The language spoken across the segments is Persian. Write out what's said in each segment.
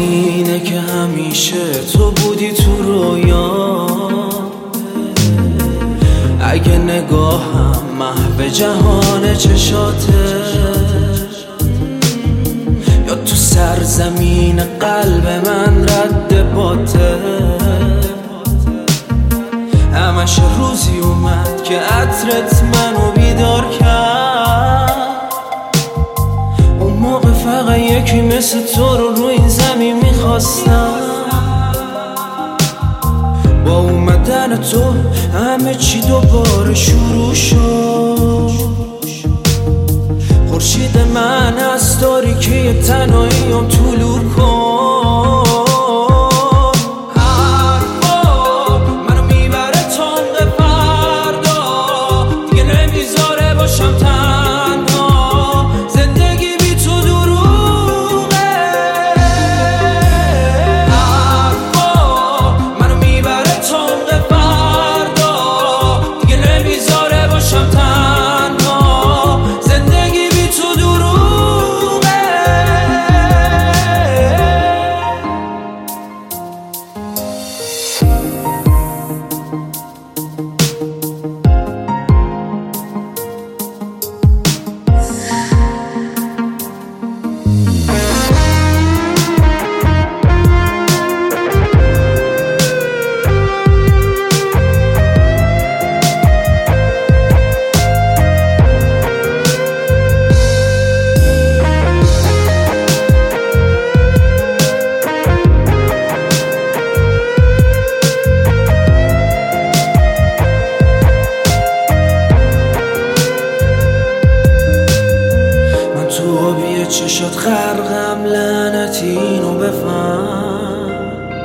اینه که همیشه تو بودی تو رویا. اگه نگاهم محو جهان چشاته، یا تو سرزمین قلب من رد باته. همش روزی اومد که عطرت منو بیدار کرد. اون موقع فقط یکی مثل تو رو این زمین میخواستم. با اومدن تو همه چی دوباره شروع شد. خورشید من از تاریکی تنهاییام طلوع کن. چشات غرقم لعنتی اینو بفهم.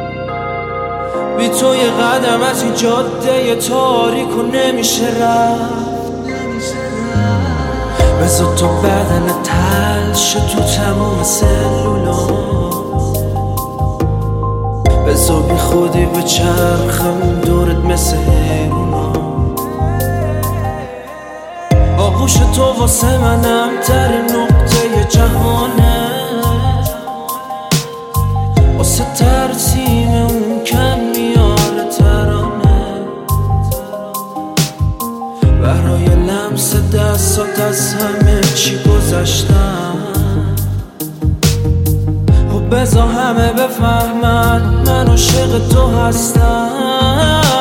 بی تو یه قدم از این جاده تاریک و نمیشه رفت. بذار تو بدن تلش تو تمام سلولا. بذار بی خودی به چرخم دورت مثل هیرونا. آغوش تو واسه منم ترین نقطه جهانه. واسه ترسیم اون کم میاره ترانه. برای لمس دستات از همه چی گذشتم. و بذار همه بفهمن من عاشق تو هستم.